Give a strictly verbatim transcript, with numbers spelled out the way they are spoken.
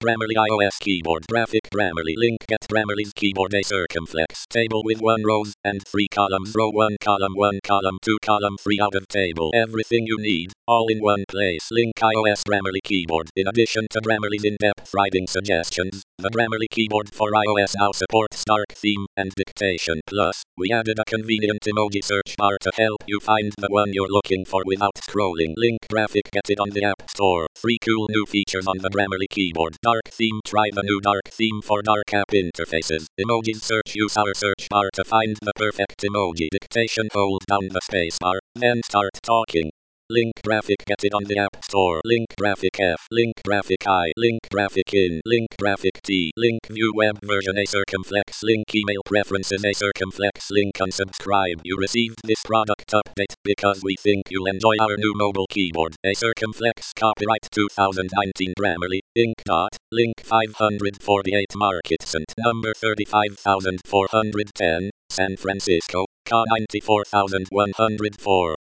Grammarly iOS keyboard graphic Grammarly link at Grammarly's keyboard a circumflex table with one rows and three columns row one column one column two column three out of table everything you need all in one place link iOS Grammarly keyboard in addition to Grammarly's in-depth writing suggestions the Grammarly keyboard for iOS now supports dark theme and dictation plus we added a convenient emoji search bar to help you find the one you're looking for without scrolling link graphic get it on the App Store three cool new features on the Grammarly keyboard dark theme try the new dark theme for dark app interfaces emojis search use our search bar to find the perfect emoji dictation hold down the space bar then start talking link graphic get it on the App Store link graphic F link graphic I link graphic in link graphic T link view web version a circumflex link email preferences a circumflex link unsubscribe you received this product update because we think you'll enjoy our new mobile keyboard a circumflex copyright two thousand nineteen Grammarly Inc dot link five hundred forty-eight Market Cent number thirty-five thousand four hundred ten San Francisco C A ninety-four thousand one hundred four